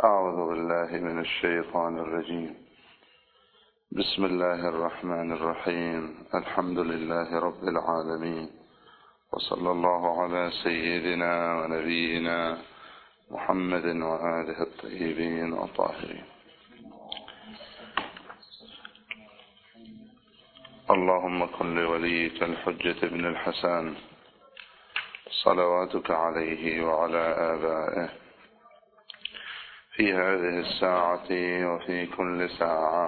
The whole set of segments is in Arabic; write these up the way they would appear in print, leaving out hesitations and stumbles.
أعوذ بالله من الشيطان الرجيم. بسم الله الرحمن الرحيم. الحمد لله رب العالمين، وصلى الله على سيدنا ونبينا محمد وآله الطيبين الطاهرين. اللهم كن لوليك الحجة بن الحسن صلواتك عليه وعلى آبائه في هذه الساعة وفي كل ساعة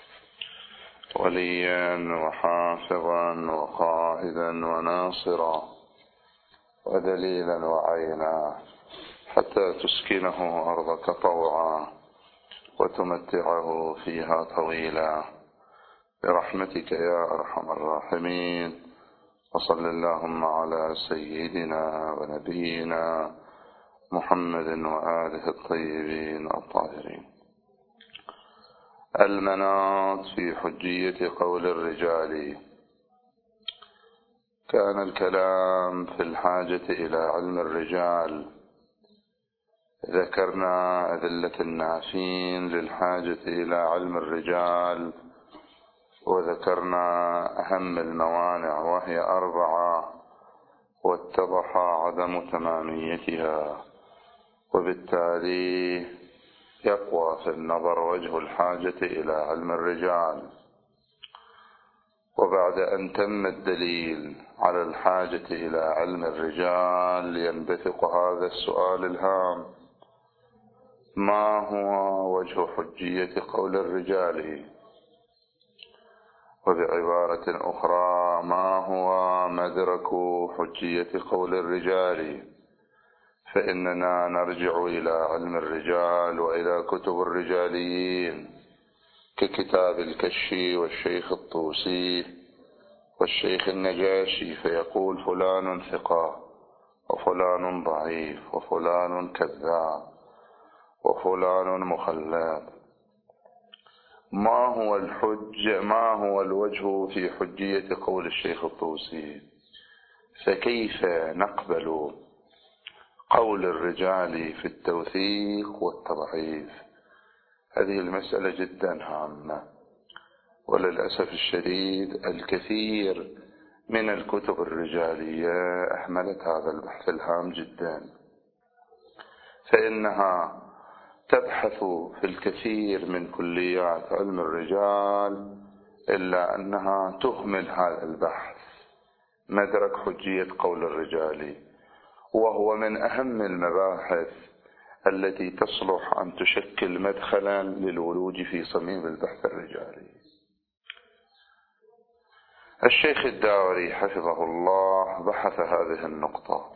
وليا وحافظا وقائدا وناصرا ودليلا وعينا، حتى تسكنه أرضك طوعا وتمتعه فيها طويلا برحمتك يا أرحم الراحمين. وصل اللهم على سيدنا ونبينا محمد وآله الطيبين الطاهرين. المناط في حجية قول الرجال. كان الكلام في الحاجة إلى علم الرجال. ذكرنا أدلة النافين للحاجة إلى علم الرجال، وذكرنا أهم الموانع وهي 4، واتضح عدم تماميتها، وبالتالي يقوى في النظر وجه الحاجة إلى علم الرجال. وبعد أن تم الدليل على الحاجة إلى علم الرجال ينبثق هذا السؤال الهام: ما هو وجه حجية قول الرجال؟ وبعبارة أخرى، ما هو مدرك حجية قول الرجال؟ فإننا نرجع إلى علم الرجال وإلى كتب الرجاليين ككتاب الكشي والشيخ الطوسي والشيخ النجاشي، فيقول فلان ثقة وفلان ضعيف وفلان كذاب وفلان مخلد. ما هو الوجه في حجية قول الشيخ الطوسي؟ فكيف نقبل قول الرجال في التوثيق والتضعيف؟ هذه المسألة جدا هامة، وللأسف الشديد الكثير من الكتب الرجالية أهملت هذا البحث الهام جدا، فإنها تبحث في الكثير من كليات علم الرجال، إلا أنها تهمل هذا البحث، مدرك حجية قول الرجال، وهو من أهم المباحث التي تصلح أن تشكل مدخلا للولوج في صميم البحث الرجالي. الشيخ الداوري حفظه الله بحث هذه النقطة،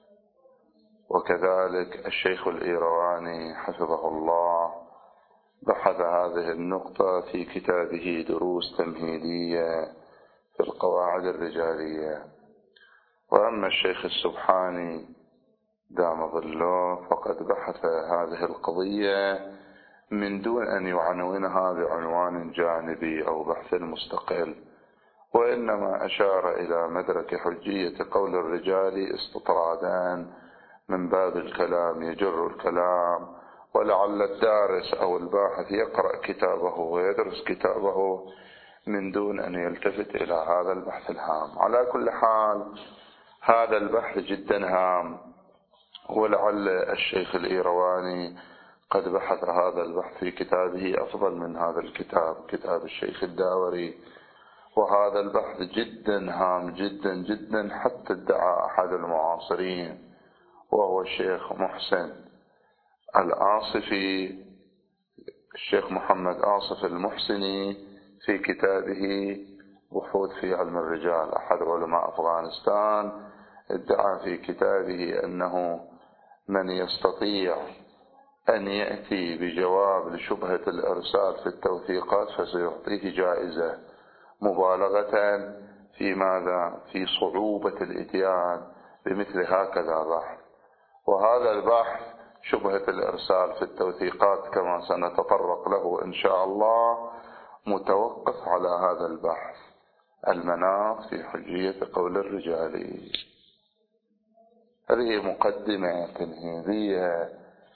وكذلك الشيخ الإيرواني حفظه الله بحث هذه النقطة في كتابه دروس تمهيدية في القواعد الرجالية. وأما الشيخ السبحاني دام ظله فقد بحث هذه القضية من دون أن يعنونها بعنوان جانبي أو بحث مستقل، وإنما أشار إلى مدرك حجية قول الرجال استطرادا من باب الكلام يجر الكلام، ولعل الدارس أو الباحث يقرأ كتابه ويدرس كتابه من دون أن يلتفت إلى هذا البحث الهام. على كل حال هذا البحث جدا هام، ولعل الشيخ الإيرواني قد بحث هذا البحث في كتابه أفضل من هذا الكتاب، كتاب الشيخ الداوري. وهذا البحث جدا هام جدا جدا، حتى ادعى أحد المعاصرين وهو الشيخ محسن الآصفي، الشيخ محمد آصف المحسني، في كتابه بحوث في علم الرجال، أحد علماء أفغانستان، ادعى في كتابه أنه من يستطيع أن يأتي بجواب لشبهة الإرسال في التوثيقات فسيعطيه جائزة، مبالغة في ماذا؟ في صعوبة الإتيان بمثل هكذا بحث. وهذا البحث شبهة الإرسال في التوثيقات كما سنتطرق له إن شاء الله متوقف على هذا البحث، المناط في حجية قول الرجال. هذه مقدمة تمهيدية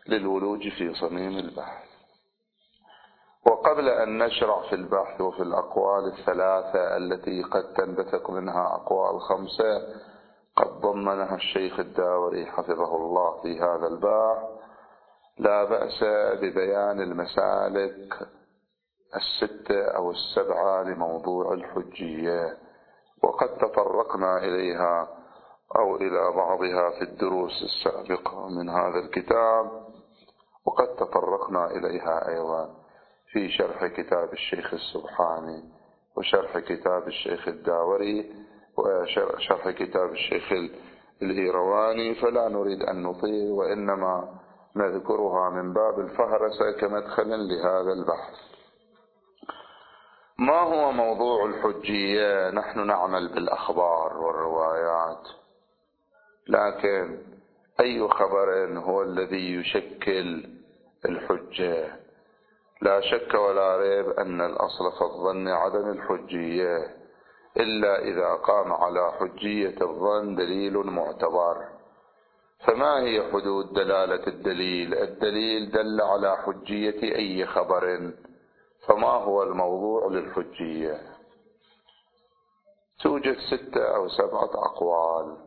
للولوج في صميم البحث. وقبل أن نشرع في البحث وفي الأقوال الثلاثة التي قد تنبثق منها أقوال 5 قد ضمنها الشيخ الداوري حفظه الله في هذا البحث، لا بأس ببيان المسالك 6 أو 7 لموضوع الحجية، وقد تطرقنا إليها أو إلى بعضها في الدروس السابقة من هذا الكتاب، وقد تطرقنا إليها أيضا في شرح كتاب الشيخ السبحاني وشرح كتاب الشيخ الداوري وشرح كتاب الشيخ الإيرواني، فلا نريد أن نطيل وإنما نذكرها من باب الفهرسة كمدخل لهذا البحث. ما هو موضوع الحجية؟ نحن نعمل بالأخبار والروايات، لكن أي خبر هو الذي يشكل الحجة؟ لا شك ولا ريب أن الأصل في الظن عدم الحجية، إلا إذا قام على حجية الظن دليل معتبر. فما هي حدود دلالة الدليل؟ الدليل دل على حجية أي خبر، فما هو الموضوع للحجية؟ توجد 6 أو 7 أقوال.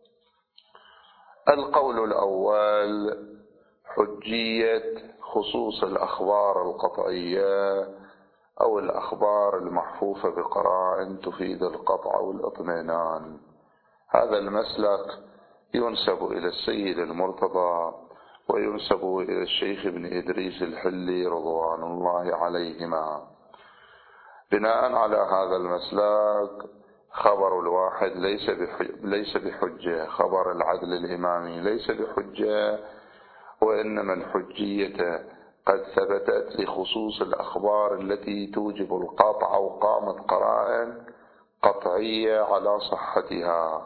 القول الأول حجية خصوص الأخبار القطعية أو الأخبار المحفوفة بقرائن تفيد القطع والإطمئنان. هذا المسلك ينسب إلى السيد المرتضى وينسب إلى الشيخ ابن إدريس الحلي رضوان الله عليهما. بناء على هذا المسلك خبر الواحد ليس بحجة، خبر العدل الإمامي ليس بحجة، وإنما الحجية قد ثبتت لخصوص الأخبار التي توجب القطع وقامت قرائن قطعية على صحتها.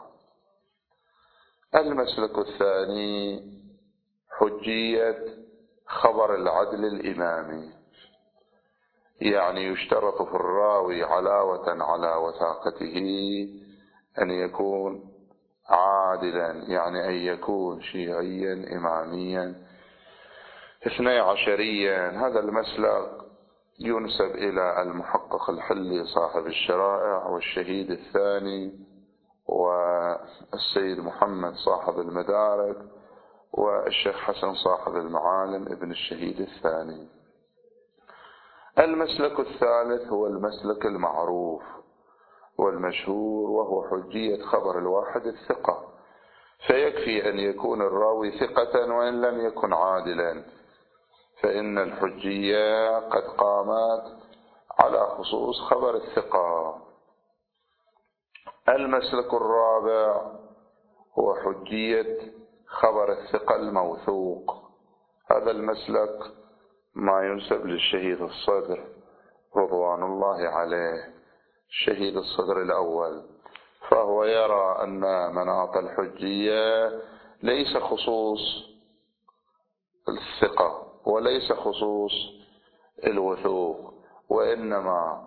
المسلك الثاني حجية خبر العدل الإمامي، يعني يشترط في الراوي علاوة على وثاقته أن يكون عادلا، يعني أن يكون شيعيا إماميا 12. هذا المسلك ينسب إلى المحقق الحلي صاحب الشرائع والشهيد الثاني والسيد محمد صاحب المدارك والشيخ حسن صاحب المعالم ابن الشهيد الثاني. المسلك الثالث هو المسلك المعروف والمشهور، وهو حجية خبر الواحد الثقة، فيكفي أن يكون الراوي ثقة وإن لم يكن عادلا، فإن الحجية قد قامت على خصوص خبر الثقة. المسلك الرابع هو حجية خبر الثقة الموثوق. هذا المسلك ما ينسب للشهيد الصدر رضوان الله عليه، الشهيد الصدر الأول، فهو يرى أن مناط الحجية ليس خصوص الثقة وليس خصوص الوثوق، وإنما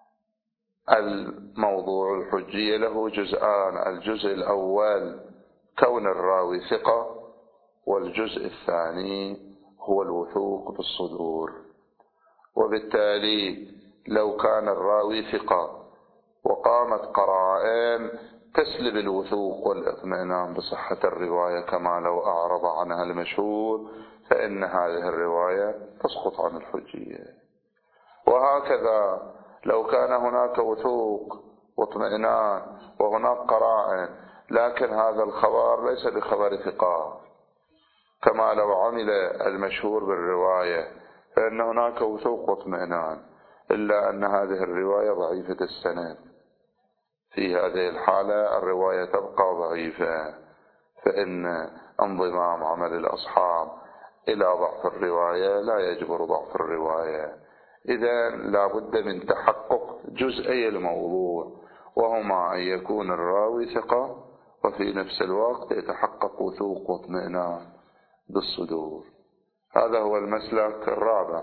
الموضوع الحجية له جزءان: الجزء الأول كون الراوي ثقة، والجزء الثاني هو الوثوق بالصدور. وبالتالي لو كان الراوي ثقة وقامت قرائن تسلب الوثوق والإطمئنان بصحة الرواية كما لو أعرض عنها المشهور، فإن هذه الرواية تسقط عن الحجية. وهكذا لو كان هناك وثوق واطمئنان وهناك قرائن لكن هذا الخبر ليس بخبر ثقة، كما لو عمل المشهور بالرواية، فإن هناك وثوق واطمئنان إلا أن هذه الرواية ضعيفة السند، في هذه الحالة الرواية تبقى ضعيفة، فإن انضمام عمل الأصحاب إلى ضعف الرواية لا يجبر ضعف الرواية. إذا لا بد من تحقق جزئي الموضوع، وهما أن يكون الراوي ثقة وفي نفس الوقت يتحقق وثوق واطمئنان بالصدور. هذا هو المسلك الرابع.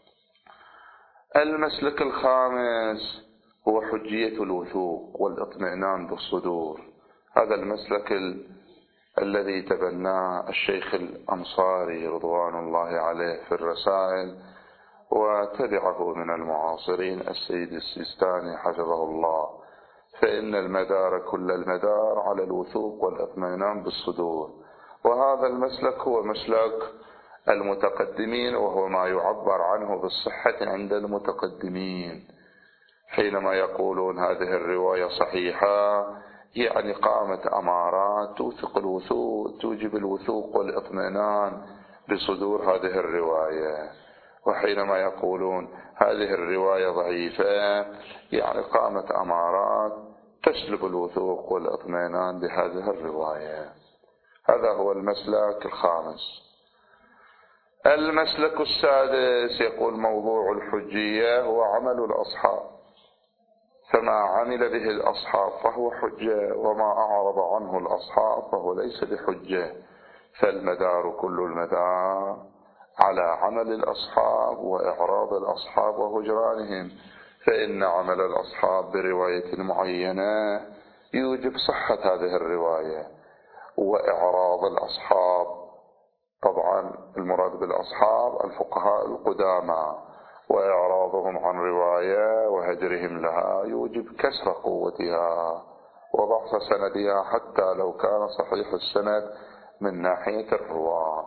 المسلك الخامس هو حجية الوثوق والإطمئنان بالصدور. هذا المسلك الذي تبناه الشيخ الأنصاري رضوان الله عليه في الرسائل، وتبعه من المعاصرين السيد السيستاني حفظه الله، فإن المدار كل المدار على الوثوق والاطمئنان بالصدور. وهذا المسلك هو مسلك المتقدمين، وهو ما يعبر عنه بالصحة عند المتقدمين حينما يقولون هذه الرواية صحيحة، يعني قامت أمارات توثق الوثوق، توجب الوثوق والاطمئنان بصدور هذه الرواية. وحينما يقولون هذه الرواية ضعيفة، يعني قامت أمارات تسلب الوثوق والاطمئنان بهذه الرواية. هذا هو المسلك الخامس. المسلك السادس يقول موضوع الحجية هو عمل الأصحاب، فما عمل به الأصحاب فهو حجة، وما أعرض عنه الأصحاب فهو ليس بحجة. فالمدار كل المدار على عمل الأصحاب وإعراض الأصحاب وهجرانهم، فإن عمل الأصحاب برواية معينة يوجب صحة هذه الرواية، وإعراض الأصحاب، طبعا المراد بالأصحاب الفقهاء القدامى، وإعراضهم عن رواية وهجرهم لها يوجب كسر قوتها وضعف سندها حتى لو كان صحيح السند من ناحية الرواة.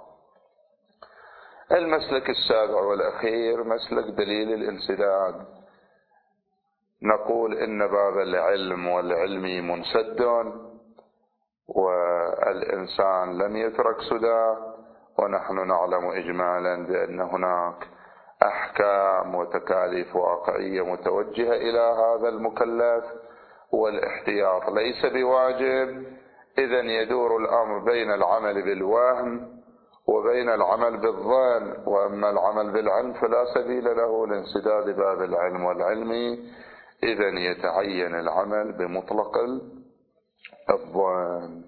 المسلك السابع والأخير مسلك دليل الانسداد. نقول إن باب العلم والعلم منسد، والإنسان لم يترك سدى، ونحن نعلم إجمالا بأن هناك أحكام وتكاليف واقعية متوجهة إلى هذا المكلف، والاحتياط ليس بواجب. إذن يدور الأمر بين العمل بالوهم وبين العمل بالظن، وأما العمل بالعلم فلا سبيل له لانسداد باب العلم والعلم. إذن يتعين العمل بمطلق الظن.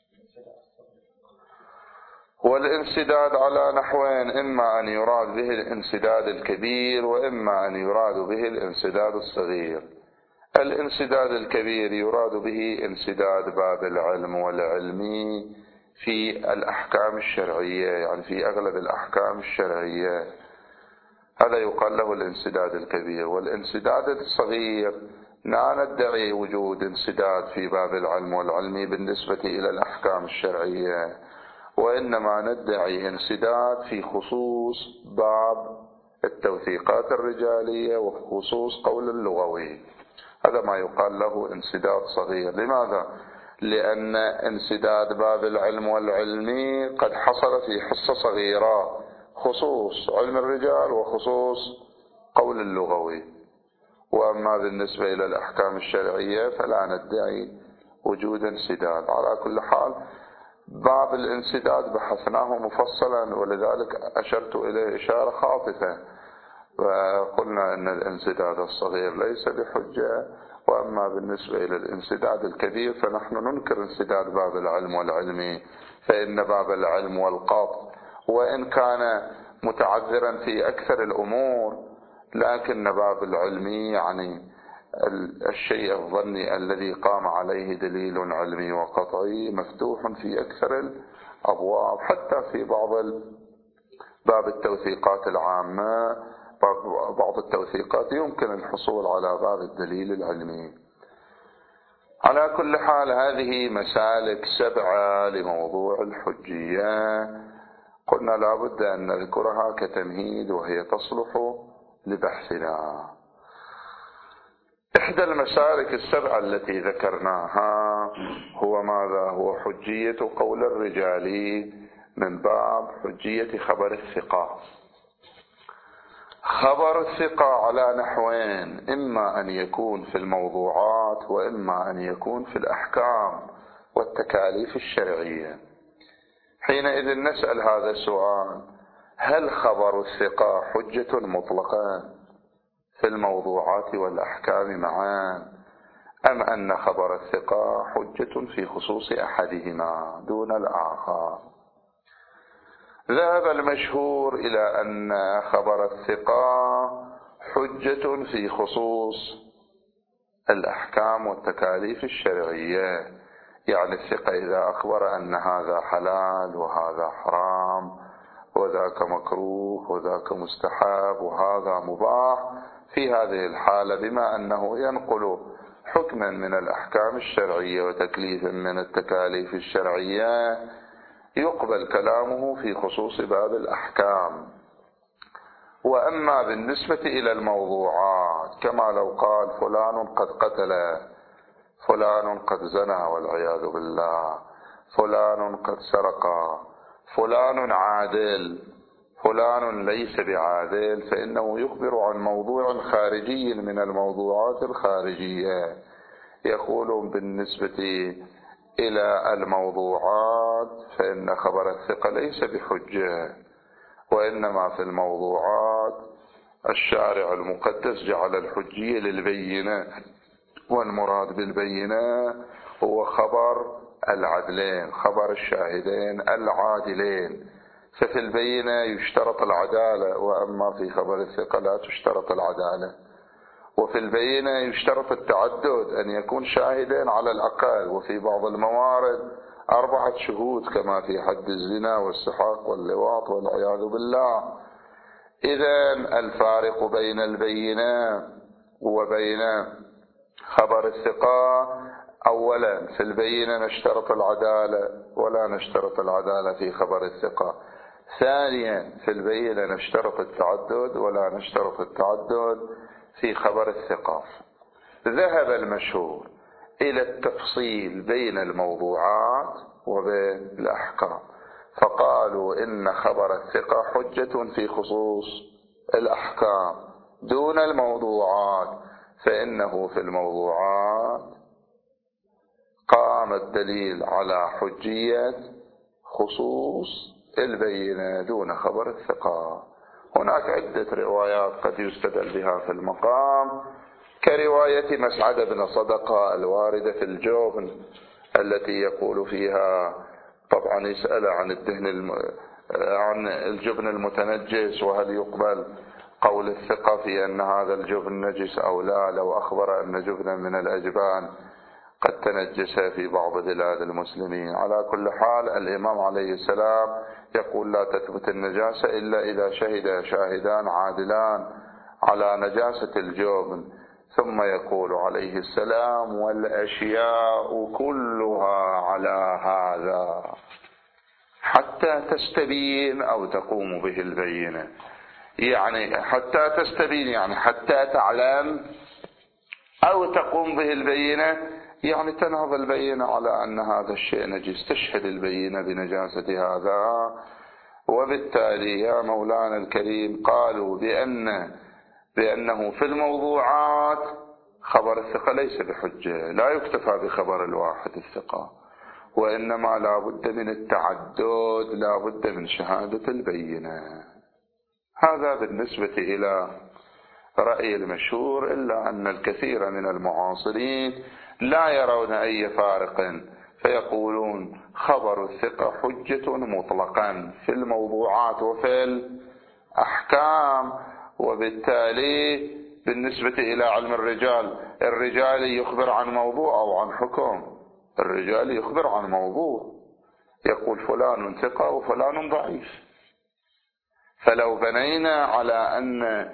والانسداد على نحوين، إما أن يراد به الانسداد الكبير، وإما أن يراد به الانسداد الصغير. الانسداد الكبير يراد به انسداد باب العلم والعلم في الأحكام الشرعية، يعني في أغلب الأحكام الشرعية، هذا يقال له الانسداد الكبير. والانسداد الصغير لا ندعي وجود انسداد في باب العلم والعلم بالنسبة إلى الأحكام الشرعية، وإنما ندعي انسداد في خصوص باب التوثيقات الرجالية وخصوص قول اللغوي. هذا ما يقال له انسداد صغير. لماذا؟ لأن انسداد باب العلم والعلم قد حصل في حصة صغيرة، خصوص علم الرجال وخصوص قول اللغوي. وأما بالنسبة إلى الأحكام الشرعية فلا ندعي وجود انسداد. على كل حال باب الانسداد بحثناه مفصلا، ولذلك أشرت إليه إشارة خاطفة، وقلنا أن الانسداد الصغير ليس بحجة. وأما بالنسبة إلى الانسداد الكبير فنحن ننكر انسداد باب العلم والعلم، فإن باب العلم والقطع وإن كان متعذرا في أكثر الأمور، لكن باب العلم يعني الشيء الظني الذي قام عليه دليل علمي وقطعي مفتوح في أكثر الأبواب، حتى في باب التوثيقات العامة، بعض التوثيقات يمكن الحصول على باب الدليل العلمي. على كل حال هذه مسالك 7 لموضوع الحجية، قلنا لا بد أن نذكرها كتمهيد وهي تصلح لبحثنا. إحدى المسالك 7 التي ذكرناها هو ماذا؟ هو حجية قول الرجال من باب حجية خبر الثقة. خبر الثقة على نحوين، إما أن يكون في الموضوعات وإما أن يكون في الأحكام والتكاليف الشرعية. حينئذ نسأل هذا السؤال: هل خبر الثقة حجة مطلقة في الموضوعات والأحكام معا، أم أن خبر الثقة حجة في خصوص أحدهما دون الآخر؟ ذهب المشهور إلى أن خبر الثقة حجة في خصوص الأحكام والتكاليف الشرعية، يعني الثقة إذا أخبر أن هذا حلال وهذا حرام وذاك مكروه وذاك مستحب وهذا مباح، في هذه الحالة بما أنه ينقل حكما من الأحكام الشرعية وتكليفا من التكاليف الشرعية، يقبل كلامه في خصوص باب الأحكام. وأما بالنسبة إلى الموضوعات، كما لو قال فلان قد قتل، فلان قد زنى والعياذ بالله، فلان قد سرق، فلان عادل، فلان ليس بعادل، فإنه يخبر عن موضوع خارجي من الموضوعات الخارجية. يقول بالنسبة إلى الموضوعات فإن خبر الثقة ليس بحجة، وإنما في الموضوعات الشارع المقدس جعل الحجية للبينة، والمراد بالبينة هو خبر العدلين، خبر الشاهدين العادلين. ففي البينة يشترط العدالة، وأما في خبر الثقة لا تشترط العدالة. وفي البينة يشترط التعدد، أن يكون شاهدين على الأقل، وفي بعض الموارد 4 شهود كما في حد الزنا والسحاق واللواط والعياذ بالله. إذن الفارق بين البينة وبين خبر الثقة: أولا في البينة نشترط العدالة ولا نشترط العدالة في خبر الثقة. ثانيا في البينة نشترط التعدد ولا نشترط التعدد في خبر الثقة. ذهب المشهور إلى التفصيل بين الموضوعات وبين الأحكام، فقالوا إن خبر الثقة حجة في خصوص الأحكام دون الموضوعات، فإنه في الموضوعات قام الدليل على حجية خصوص البينة دون خبر الثقة. هناك عدة روايات قد يستدل بها في المقام، كرواية مسعد بن صدقة الواردة في الجبن، التي يقول فيها، طبعا يسأل عن الجبن المتنجس، وهل يقبل قول الثقة في أن هذا الجبن نجس أو لا، لو أخبر أن جبنا من الأجبان قد تنجس في بعض بلاد المسلمين. على كل حال الإمام عليه السلام يقول لا تثبت النجاسة إلا إذا شهد شاهدان عادلان على نجاسة الجبن، ثم يقول عليه السلام والأشياء كلها على هذا حتى تستبين أو تقوم به البينة. يعني حتى تستبين يعني حتى تعلم أو تقوم به البينة، يعني تنهض البينة على أن هذا الشيء نجس، تشهد البينة بنجاسة هذا. وبالتالي يا مولانا الكريم قالوا بأنه في الموضوعات خبر الثقة ليس بحجة، لا يكتفى بخبر الواحد الثقة، وإنما لا بد من التعدد، لا بد من شهادة البينة. هذا بالنسبة إلى رأي المشهور، إلا أن الكثير من المعاصرين لا يرون أي فارق، فيقولون خبر الثقة حجة مطلقا في الموضوعات وفي الأحكام. وبالتالي بالنسبة إلى علم الرجال يخبر عن موضوع أو عن حكم، الرجال يخبر عن موضوع، يقول فلان ثقة وفلان ضعيف. فلو بنينا على أن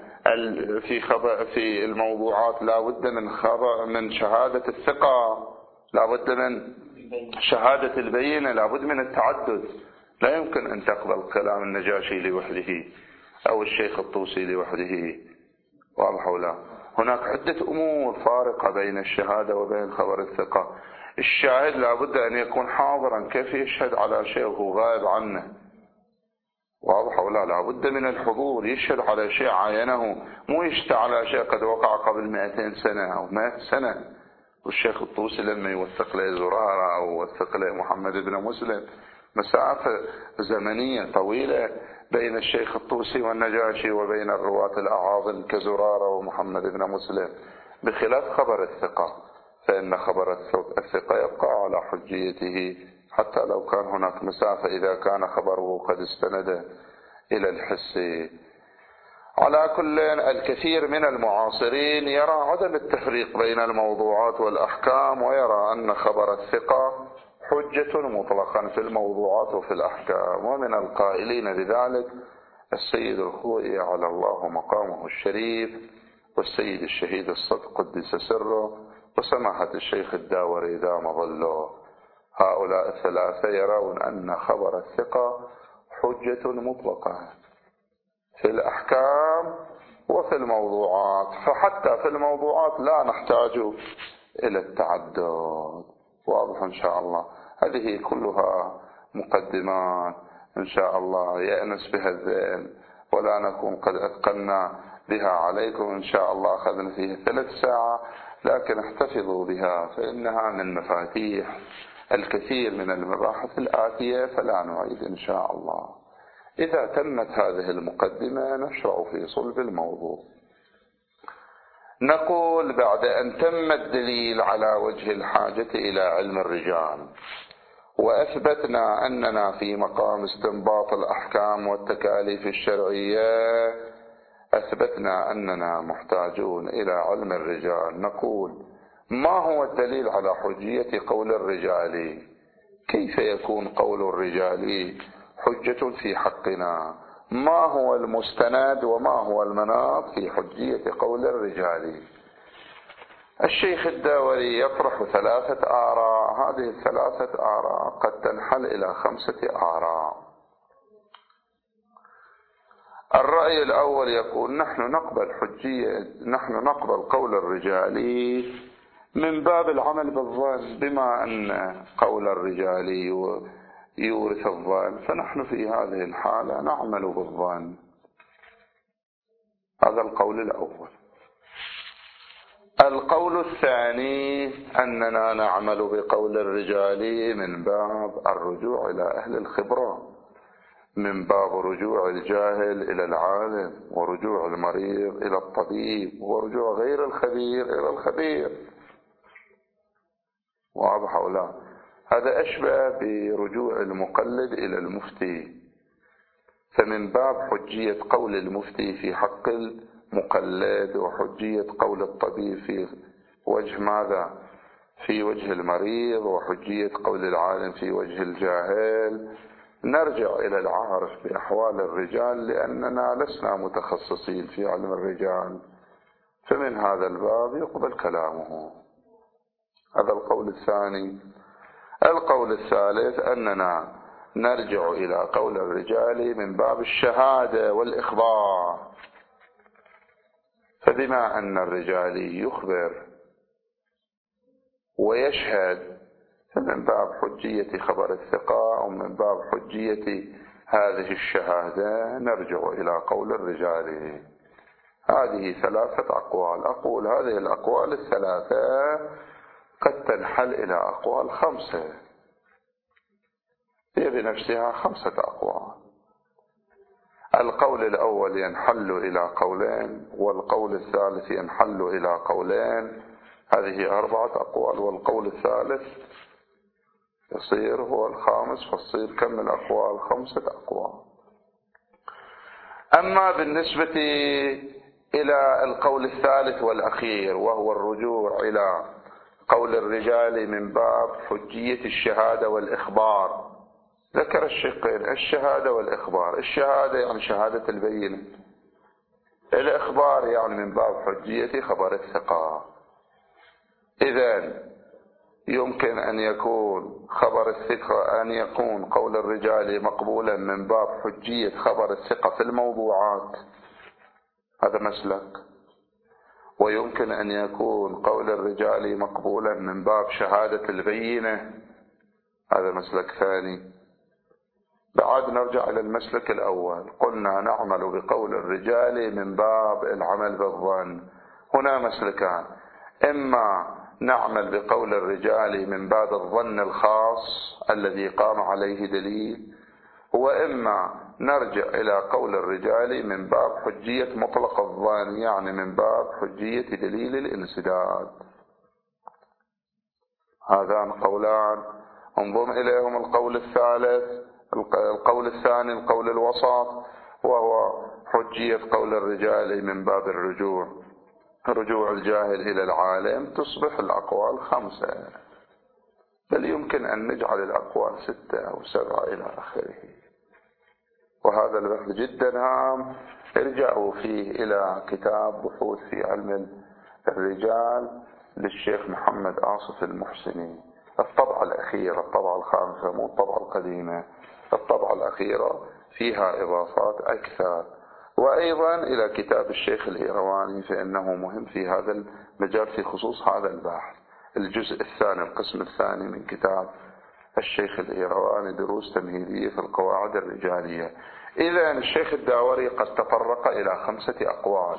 في الموضوعات لا بد من شهادة الثقة، لا بد من شهادة البينة، لا بد من التعدد، لا يمكن أن تقبل كلام النجاشي لوحده أو الشيخ الطوسي لوحده. واضح ولا؟ هناك عدة أمور فارقة بين الشهادة وبين خبر الثقة. الشاهد لا بد أن يكون حاضرا، كيف يشهد على شيء وهو غائب عنه؟ واضح ولا؟ لا بد من الحضور، يشهد على شيء عاينه، مو يشهد على شيء قد وقع قبل 200 سنة أو 100 سنة. والشيخ الطوسي لما يوثق له زرارة أو يوثق له محمد بن مسلم، مسافة زمنية طويلة بين الشيخ الطوسي والنجاشي وبين الرواة الأعاظم كزرارة ومحمد بن مسلم، بخلاف خبر الثقة، فإن خبر الثقة يبقى على حجيته حتى لو كان هناك مسافة، إذا كان خبره قد استند إلى الحس. على كل، الكثير من المعاصرين يرى عدم التفريق بين الموضوعات والأحكام، ويرى أن خبر الثقة حجة مطلقا في الموضوعات وفي الأحكام. ومن القائلين بذلك السيد الخوئي على الله مقامه الشريف، والسيد الشهيد الصدق قدس سره، وسماحة الشيخ الداوري دام ظله. هؤلاء الثلاثة يرون أن خبر الثقة حجة مطلقة في الأحكام وفي الموضوعات، فحتى في الموضوعات لا نحتاج إلى التعدد. واضح إن شاء الله. هذه كلها مقدمات إن شاء الله يأنس بها الذهن، ولا نكون قد أثقلنا بها عليكم. إن شاء الله أخذنا فيها 3 ساعات، لكن احتفظوا بها فإنها من مفاتيح الكثير من المباحث الآتية، فلا نعيد إن شاء الله. إذا تمت هذه المقدمة نشرع في صلب الموضوع. نقول بعد أن تم الدليل على وجه الحاجة إلى علم الرجال، وأثبتنا أننا في مقام استنباط الأحكام والتكاليف الشرعية، أثبتنا أننا محتاجون إلى علم الرجال. نقول ما هو الدليل على حجية قول الرجال؟ كيف يكون قول الرجال حجة في حقنا؟ ما هو المستند وما هو المناط في حجية قول الرجال؟ الشيخ الداوري يطرح 3 آراء. هذه 3 آراء قد تنحل إلى 5 آراء. الرأي الأول يقول نحن نقبل قول الرجال من باب العمل بالظن، بما أن قول الرجال يورث الظن، فنحن في هذه الحالة نعمل بالظن. هذا القول الأول. القول الثاني أننا نعمل بقول الرجال من باب الرجوع إلى أهل الخبرة، من باب رجوع الجاهل إلى العالم، ورجوع المريض إلى الطبيب، ورجوع غير الخبير إلى الخبير. واضح أو لا؟ هذا أشبه برجوع المقلد إلى المفتي. فمن باب حجية قول المفتي في حق المقلد، وحجية قول الطبيب في وجه ماذا؟ في وجه المريض، وحجية قول العالم في وجه الجاهل، نرجع إلى العارف بأحوال الرجال، لأننا لسنا متخصصين في علم الرجال، فمن هذا الباب يقبل كلامه. هذا القول الثاني. القول الثالث أننا نرجع إلى قول الرجال من باب الشهادة والإخبار، فبما أن الرجال يخبر ويشهد، فمن باب حجية خبر الثقة ومن باب حجية هذه الشهادة نرجع إلى قول الرجال. هذه 3 أقوال. أقول هذه الأقوال ال3 قد تنحل إلى أقوال 5. هي بنفسها 5 أقوال. القول الأول ينحل إلى قولين، والقول الثالث ينحل إلى قولين، هذه 4 أقوال، والقول الثالث يصير هو الخامس، فتصير كم الأقوال؟ 5 أقوال. أما بالنسبة إلى القول الثالث والأخير، وهو الرجوع إلى قول الرجال من باب حجية الشهادة والإخبار، ذكر الشقين: الشهادة والإخبار. الشهادة يعني شهادة البينة، الإخبار يعني من باب حجية خبر الثقة. إذن يمكن أن يكون خبر الثقة، أن يكون قول الرجال مقبولا من باب حجية خبر الثقة في الموضوعات، هذا مسلك. ويمكن أن يكون قول الرجال مقبولا من باب شهادة البينة، هذا مسلك ثاني. بعد نرجع إلى المسلك الأول. قلنا نعمل بقول الرجال من باب العمل بالظن. هنا مسلكان: إما نعمل بقول الرجال من باب الظن الخاص الذي قام عليه دليل، وإما نرجع إلى قول الرجال من باب حجية مطلق الظن، يعني من باب حجية دليل الانسداد. هذان قولان انضم إليهم القول الثالث، القول الثاني، القول الوسط، وهو حجية قول الرجال من باب رجوع الجاهل إلى العالم. تصبح الأقوال 5. بل يمكن يمكن أن نجعل الأقوال 6 أو 7 إلى آخره. وهذا البحث جدا هام، ارجعوا فيه إلى كتاب بحوث في علم الرجال للشيخ محمد آصف المحسني، الطبعة الأخيرة، الطبعة الخامسة، مو الطبعة القديمة، الطبعة الأخيرة فيها إضافات أكثر. وأيضا إلى كتاب الشيخ الإيرواني، فإنه مهم في هذا المجال في خصوص هذا البحث، الجزء الثاني القسم الثاني من كتاب الشيخ الإيرواني دروس تمهيدية في القواعد الرجالية. إذا الشيخ الداوري قد تطرق إلى 5 أقوال.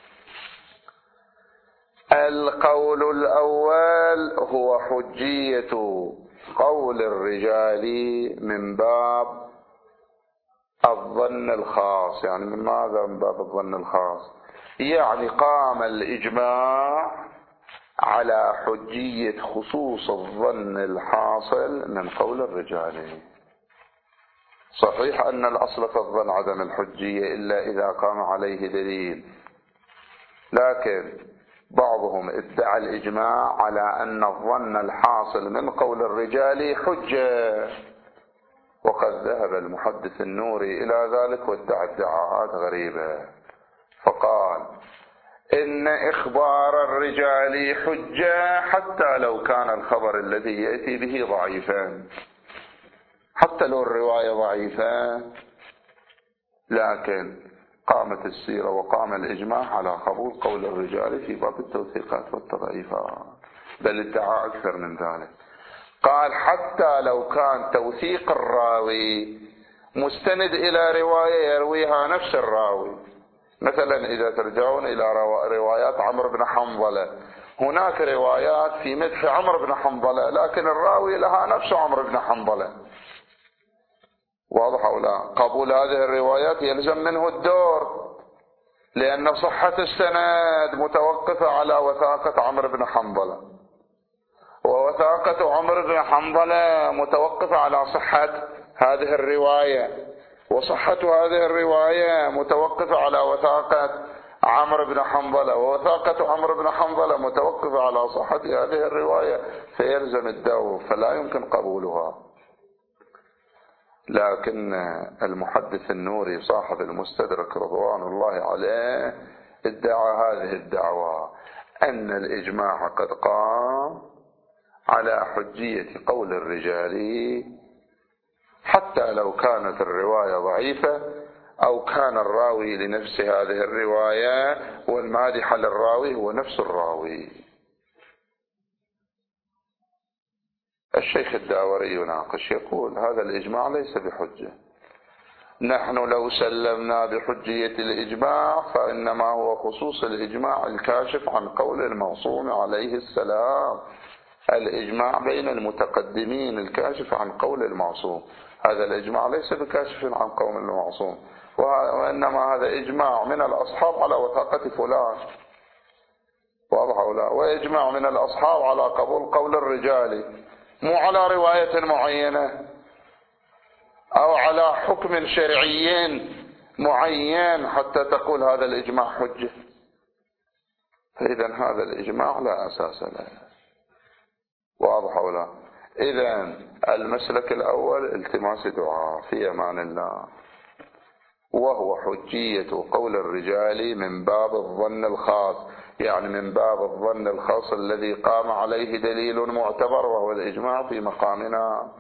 القول الأول هو حجية قول الرجال من باب الظن الخاص. يعني من ماذا من باب الظن الخاص؟ يعني قام الإجماع على حجية خصوص الظن الحاصل من قول الرجال. صحيح أن الأصل في الظن عدم الحجية إلا إذا قام عليه دليل، لكن بعضهم ادعى الإجماع على أن الظن الحاصل من قول الرجال حجة، وقد ذهب المحدث النوري إلى ذلك وادعى ادعاءات غريبة، فقال إن إخبار الرجال حجة حتى لو كان الخبر الذي يأتي به ضعيفا، حتى لو الرواية ضعيفة، لكن قامت السيرة وقام الإجماع على قبول قول الرجال في باب التوثيقات والتضعيفات، بل ادعى أكثر من ذلك. قال حتى لو كان توثيق الراوي مستند إلى رواية يرويها نفس الراوي. مثلا إذا ترجعون إلى روايات عمرو بن حنظلة، هناك روايات في مدح عمرو بن حنظلة لكن الراوي لها نفس عمرو بن حنظلة، واضح أو لا؟ قبول هذه الروايات يلزم منه الدور، لأن صحة السند متوقفة على وثاقة عمرو بن حنظلة، ووثاقة عمرو بن حنظلة متوقفة على صحة هذه الرواية، وصحة هذه الرواية متوقفة على وثاقة عمرو بن حنظلة، ووثاقة عمرو بن حنظلة متوقفة على صحة هذه الرواية، فيلزم الدور، فلا يمكن قبولها. لكن المحدث النوري صاحب المستدرك رضوان الله عليه ادعى هذه الدعوة، أن الإجماع قد قام على حجية قول الرجال حتى لو كانت الرواية ضعيفة، أو كان الراوي لنفس هذه الرواية والمادح للراوي هو نفس الراوي. الشيخ الداوري يناقش، يقول هذا الإجماع ليس بحجة، نحن لو سلمنا بحجية الإجماع فإنما هو خصوص الإجماع الكاشف عن قول المعصوم عليه السلام، الإجماع بين المتقدمين الكاشف عن قول المعصوم. هذا الإجماع ليس بكاشف عن قول المعصوم، وإنما هذا إجماع من الأصحاب على وثاقة فلان، واضح أو لا؟ وإجماع من الأصحاب على قبول قول الرجال، مو على رواية معينة أو على حكم شرعي معين حتى تقول هذا الإجماع حجة. فإذا هذا الإجماع لا أساس له، واضح أو لا؟ إذا المسلك الأول التماس دعاء في أمان الله، وهو حجية قول الرجال من باب الظن الخاص، يعني من باب الظن الخاص الذي قام عليه دليل معتبر وهو الإجماع في مقامنا.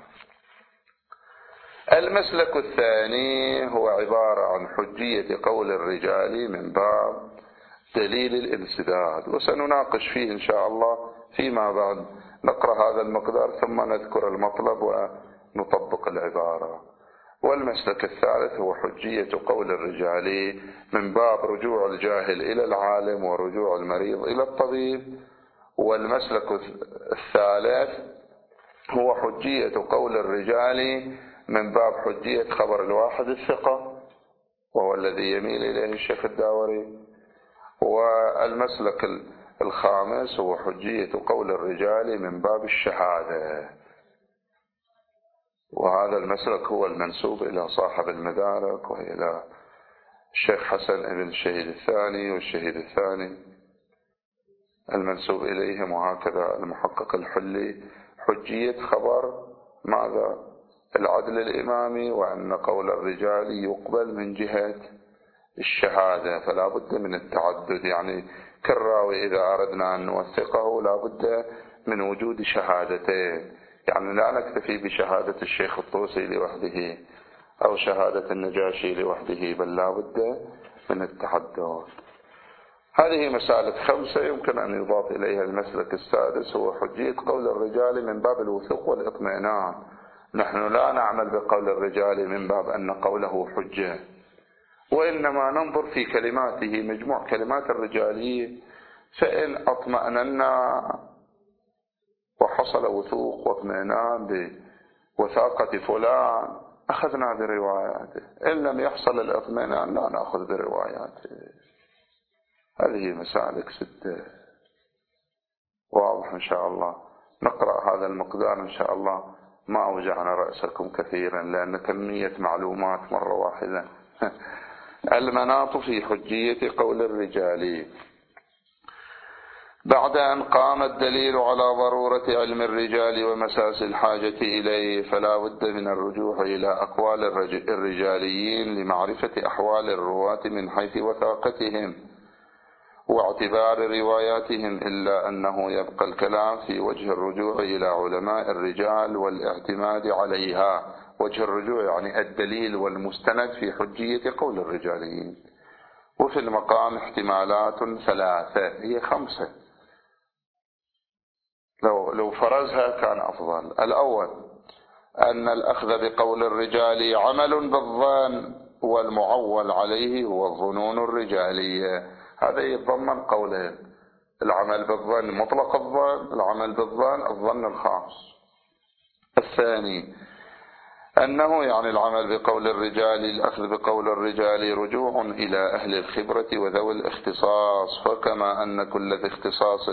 المسلك الثاني هو عبارة عن حجية قول الرجال من باب دليل الانسداد، وسنناقش فيه إن شاء الله فيما بعد، نقرأ هذا المقدار ثم نذكر المطلب ونطبق العبارة. والمسلك الثالث هو حجية قول الرجال من باب رجوع الجاهل إلى العالم ورجوع المريض إلى الطبيب. والمسلك الثالث هو حجية قول الرجال من باب حجية خبر الواحد الثقة، وهو الذي يميل إليه الشيخ الداوري. والمسلك الخامس هو حجية قول الرجال من باب الشهادة، وهذا المسلك هو المنسوب إلى صاحب المدارك وإلى الشيخ حسن ابن الشهيد الثاني والشهيد الثاني المنسوب إليهم، وهكذا المحقق الحلي حجية خبر ماذا؟ العدل الإمامي، وأن قول الرجال يقبل من جهة الشهادة، فلا بد من التعدد. يعني كالراوي إذا أردنا أن نوثقه لا بد من وجود شهادتين، يعني لا نكتفي بشهادة الشيخ الطوسي لوحده أو شهادة النجاشي لوحده، بل لا بد من التعدد. هذه مسألة 5. يمكن أن يضاف إليها المسلك السادس، هو حجية قول الرجال من باب الوثوق والإطمئنان. نحن لا نعمل بقول الرجال من باب أن قوله حجة، وإنما ننظر في كلماته، مجموع كلمات الرجالية، فإن اطمأننا وحصل وثوق واطمئنان بوثاقة فلان أخذنا برواياته، إن لم يحصل الاطمئنان لا نأخذ برواياته. هذه مسالك 6. واضح إن شاء الله. نقرأ هذا المقدار إن شاء الله، ما أوجعنا رأسكم كثيرا لأن كمية معلومات مرة واحدة. المناط في حجية قول الرجال. بعد أن قام الدليل على ضرورة علم الرجال ومساس الحاجة إليه، فلا بد من الرجوع إلى أقوال الرجاليين لمعرفة أحوال الرواة من حيث وثاقتهم واعتبار رواياتهم، إلا أنه يبقى الكلام في وجه الرجوع إلى علماء الرجال والاعتماد عليها. وجه الرجوع يعني الدليل والمستند في حجية قول الرجاليين. وفي المقام احتمالات 3، هي 5، لو فرزها كان أفضل. الأول أن الأخذ بقول الرجال عمل بالظن، والمعول عليه هو الظنون الرجالية. هذا يتضمن قولين: العمل بالظن مطلق الظن، العمل بالظن الظن الخاص. الثاني أنه يعني العمل بقول الرجال، الأخذ بقول الرجال رجوع إلى أهل الخبرة وذوي الاختصاص، فكما أن كل ذي اختصاص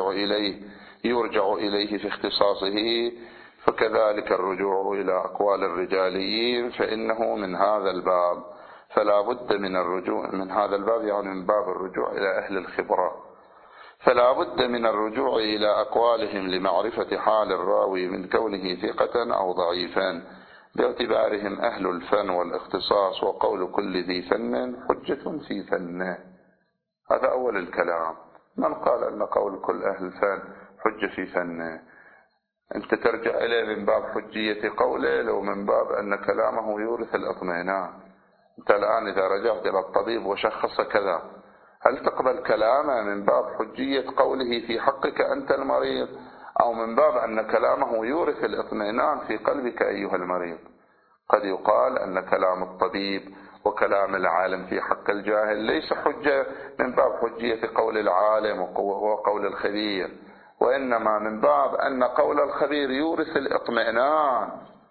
يرجع إليه في اختصاصه، فكذلك الرجوع إلى أقوال الرجاليين فإنه من هذا الباب. فلا بد من الرجوع من هذا الباب، يعني من باب الرجوع إلى أهل الخبرة، فلا بد من الرجوع إلى أقوالهم لمعرفة حال الراوي من كونه ثقة أو ضعيفا، باعتبارهم أهل الفن والاختصاص، وقول كل ذي فن حجة في فنه. هذا أول الكلام. من قال أن قول كل أهل الفن حجة في فنه؟ أنت ترجع إليه من باب حجية قوله لو من باب أن كلامه يورث الإطمئنان. أنت الآن إذا رجعت إلى الطبيب وشخص كذا، هل تقبل كلامه من باب حجية قوله في حقك أنت المريض، أو من باب أن كلامه يورث الإطمئنان في قلبك أيها المريض؟ قد يقال أن كلام الطبيب وكلام العالم في حق الجاهل ليس حجة من باب حجية قول العالم وقول الخبير، وإنما من باب أن قول الخبير يورث الإطمئنان.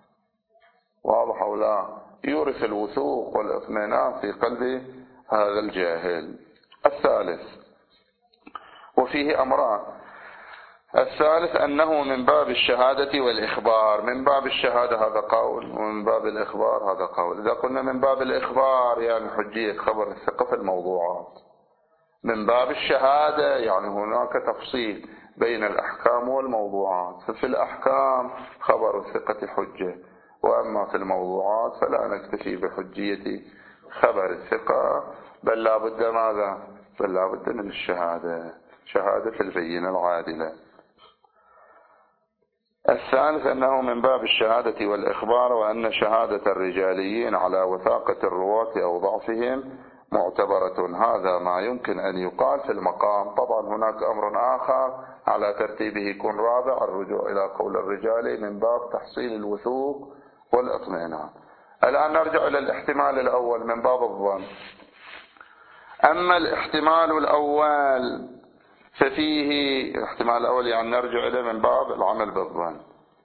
واضح أو لا؟ يورث الوثوق والإطمئنان في قلب هذا الجاهل. الثالث، وفيه أمران: الثالث أنه من باب الشهادة والإخبار. من باب الشهادة هذا قول، ومن باب الإخبار هذا قول. إذا قلنا من باب الإخبار يعني حجية خبر الثقة في الموضوعات. من باب الشهادة يعني هناك تفصيل بين الأحكام والموضوعات، ففي الأحكام خبر الثقة حجة، وأما في الموضوعات فلا نكتفي بحجية خبر الثقة، بل لا بد ماذا؟ بل لا بد من الشهادة، شهادة البينة العادلة. الثالث أنه من باب الشهادة والإخبار، وأن شهادة الرجاليين على وثاقة الرواة أو ضعفهم معتبرة. هذا ما يمكن أن يقال في المقام. طبعا هناك أمر آخر على ترتيبه يكون رابع: الرجوع إلى قول الرجال من باب تحصيل الوثوق والإطمئنان. الآن نرجع إلى الاحتمال الأول من باب الظن. أما الاحتمال الأول ففيه، الاحتمال الأول يعني نرجع إليه من باب العمل بالظن،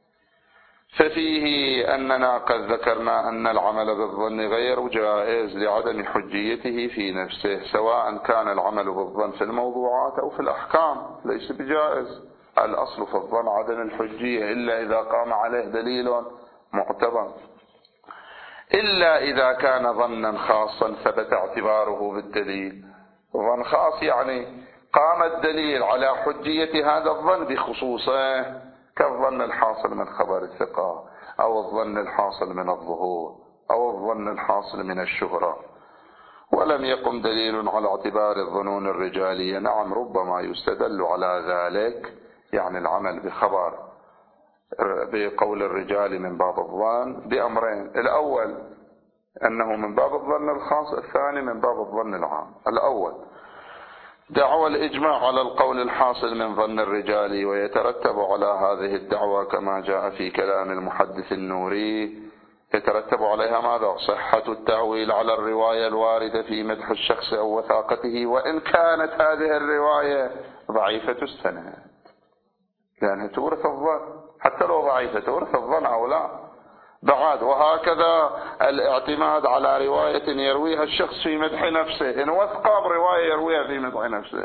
ففيه أننا قد ذكرنا أن العمل بالظن غير جائز لعدم حجيته في نفسه، سواء كان العمل بالظن في الموضوعات أو في الأحكام ليس بجائز. الأصل في الظن عدم الحجية إلا إذا قام عليه دليل معتبر، إلا إذا كان ظنا خاصا ثبت اعتباره بالدليل. ظن خاص يعني قام الدليل على حجية هذا الظن بخصوصه، كالظن الحاصل من خبر الثقة، أو الظن الحاصل من الظهور، أو الظن الحاصل من الشهرة. ولم يقم دليل على اعتبار الظنون الرجالية. نعم، ربما يستدل على ذلك، يعني العمل بخبر بقول الرجال من باب الظن بأمرين: الأول أنه من باب الظن الخاص، الثاني من باب الظن العام. الأول دعوى الإجماع على القول الحاصل من ظن الرجال، ويترتب على هذه الدعوى كما جاء في كلام المحدث النوري، يترتب عليها ماذا؟ صحة التأويل على الرواية الواردة في مدح الشخص أو وثاقته، وإن كانت هذه الرواية ضعيفة السند، لأنها تورث الظن، حتى لو ضعيفة تورث الظن أو لا بعد. وهكذا الاعتماد على رواية يرويها الشخص في مدح نفسه، إن وثق برواية يرويها في مدح نفسه.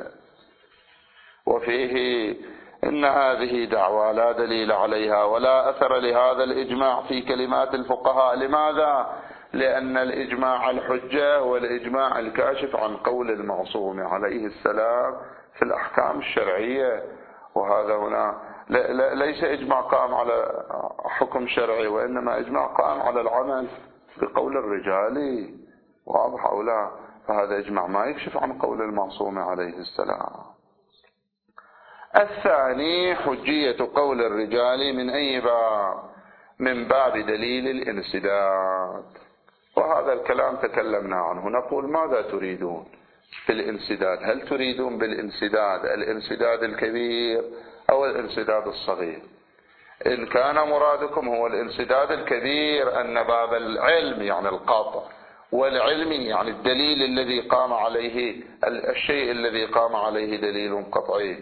وفيه إن هذه دعوى لا دليل عليها ولا أثر لهذا الإجماع في كلمات الفقهاء. لماذا؟ لأن الإجماع الحجة والإجماع الكاشف عن قول المعصوم عليه السلام في الأحكام الشرعية. وهذا هنا ليس إجماع قائم على حكم شرعي، وإنما إجماع قائم على العمل بقول الرجال. واضح أو لا؟ فهذا إجماع ما يكشف عن قول المعصوم عليه السلام. الثاني حجية قول الرجال من أي باب؟ من باب دليل الانسداد. وهذا الكلام تكلمنا عنه. نقول: ماذا تريدون بالانسداد؟ هل تريدون بالانسداد الانسداد الكبير أو الانسداد الصغير؟ إن كان مرادكم هو الانسداد الكبير، أن باب العلم يعني القاطع، والعلم يعني الدليل الذي قام عليه الشيء الذي قام عليه دليل قطعي.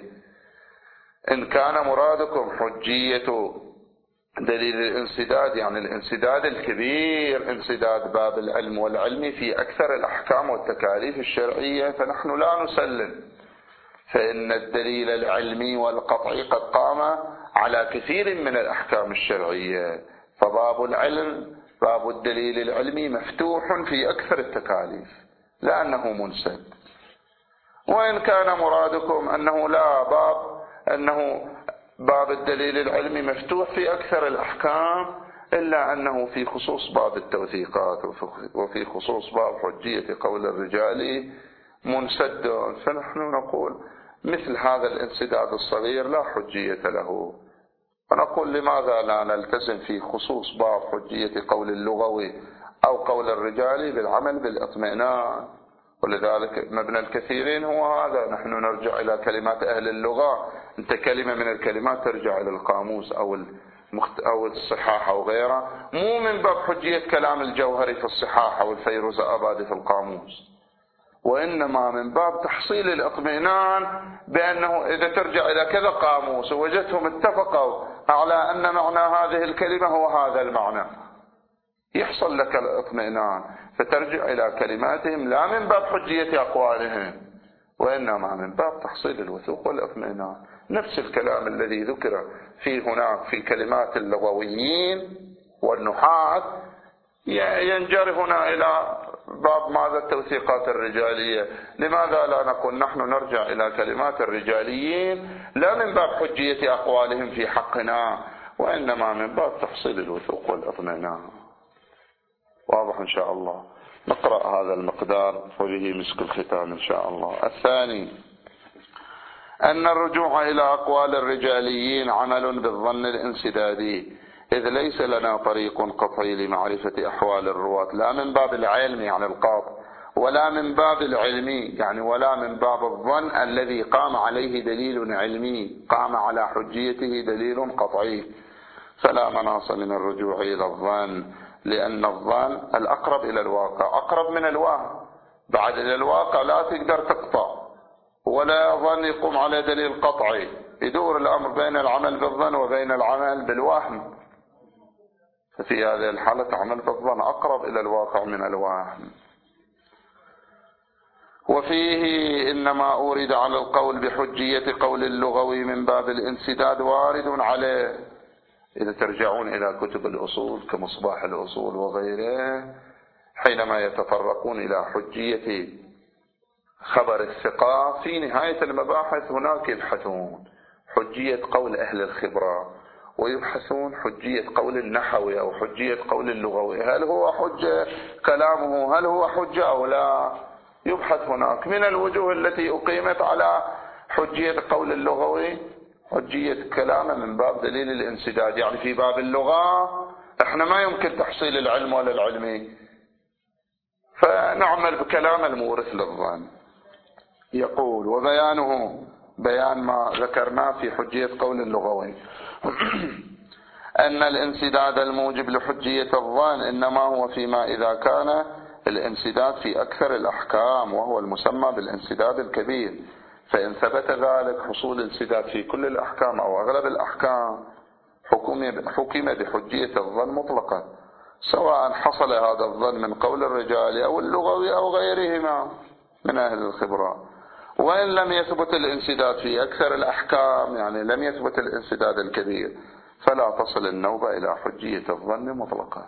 إن كان مرادكم حجية دليل الانسداد يعني الانسداد الكبير، انسداد باب العلم والعلم في أكثر الأحكام والتكاليف الشرعية، فنحن لا نسلم، فإن الدليل العلمي والقطعي قد قام على كثير من الأحكام الشرعية، فباب العلم باب الدليل العلمي مفتوح في أكثر التكاليف لأنه منسد. وإن كان مرادكم أنه لا أنه باب الدليل العلمي مفتوح في أكثر الأحكام، إلا أنه في خصوص باب التوثيقات وفي خصوص باب حجية قول الرجال منسد، فنحن نقول مثل هذا الانسداد الصغير لا حجية له. ونقول: لماذا لا نلتزم في خصوص باب حجية قول اللغوي أو قول الرجال بالعمل بالاطمئنان؟ ولذلك مبنى الكثيرين هو هذا. نحن نرجع إلى كلمات أهل اللغة. أنت كلمة من الكلمات ترجع إلى القاموس أو الصحاح أو غيره، مو من باب حجية كلام الجوهري في الصحاح أو الفيروز أبادي في القاموس، وإنما من باب تحصيل الاطمئنان بأنه إذا ترجع إلى كذا قاموس ووجدتهم اتفقوا على أن معنى هذه الكلمة هو هذا المعنى، يحصل لك الاطمئنان، فترجع إلى كلماتهم لا من باب حجية أقوالهم، وإنما من باب تحصيل الوثوق والاطمئنان. نفس الكلام الذي ذكر هناك في كلمات اللغويين والنحاة ينجر هنا إلى باب ماذا؟ التوثيقات الرجالية. لماذا لا نقول نحن نرجع إلى كلمات الرجاليين لا من باب حجية أقوالهم في حقنا، وإنما من باب تحصيل الوثوق والاطمئنان؟ واضح إن شاء الله. نقرأ هذا المقدار وبه مسك الختام إن شاء الله. الثاني أن الرجوع إلى أقوال الرجاليين عمل بالظن الانسدادي، إذ ليس لنا طريق قطعي لمعرفة أحوال الرواة، لا من باب العلم يعني القاطع، ولا من باب العلمي يعني ولا من باب الظن الذي قام عليه دليل علمي، قام على حجيته دليل قطعي، فلا مناص من الرجوع إلى الظن، لأن الظن الأقرب إلى الواقع، أقرب من الوهم. بعد إلى الواقع لا تقدر تقطع، ولا ظن يقوم على دليل قطعي، يدور الأمر بين العمل بالظن وبين العمل بالوهم، ففي هذه الحالة تعمل بالظن أقرب إلى الواقع من الوهم. وفيه إنما أورد على القول بحجية قول اللغوي من باب الانسداد وارد عليه. إذا ترجعون إلى كتب الأصول كمصباح الأصول وغيره، حينما يتطرقون إلى حجية خبر الثقة في نهاية المباحث هناك يبحثون حجية قول أهل الخبرة ويبحثون حجية قول النحوي أو حجية قول اللغوي، هل هو حجة كلامه، هل هو حجة أو لا. يبحث هناك من الوجوه التي أقيمت على حجية قول اللغوي حجية كلامه من باب دليل الانسداد. يعني في باب اللغة احنا ما يمكن تحصيل العلم ولا العلمي، فنعمل بكلام المورث للظن. يقول وبيانه، بيان ما ذكرناه في حجية قول اللغوي أن الانسداد الموجب لحجية الظن إنما هو فيما إذا كان الانسداد في أكثر الأحكام وهو المسمى بالانسداد الكبير، فإن ثبت ذلك حصول انسداد في كل الأحكام أو أغلب الأحكام حكم بحجية الظن مطلقا، سواء حصل هذا الظن من قول الرجال أو اللغوي أو غيرهما من أهل الخبرة. وإن لم يثبت الانسداد في أكثر الأحكام، يعني لم يثبت الانسداد الكبير، فلا تصل النوبة إلى حجية الظن مطلقا.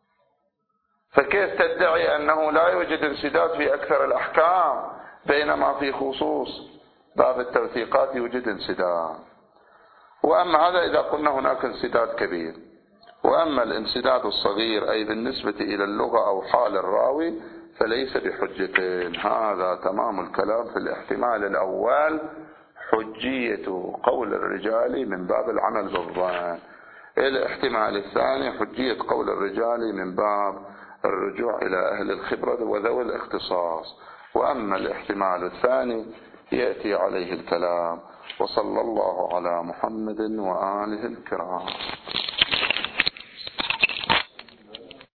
فكيف تدعي أنه لا يوجد انسداد في أكثر الأحكام بينما في خصوص باب التوثيقات يوجد انسداد؟ وأما هذا إذا قلنا هناك انسداد كبير. وأما الانسداد الصغير أي بالنسبة إلى اللغة أو حال الراوي فليس بحجة. هذا تمام الكلام في الاحتمال الأول، حجية قول الرجال من باب العمل بالظن. الاحتمال الثاني حجية قول الرجال من باب الرجوع إلى أهل الخبرة وذوي الاختصاص. وأما الاحتمال الثاني يأتي عليه الكلام. وصلى الله على محمد وآله الكرام.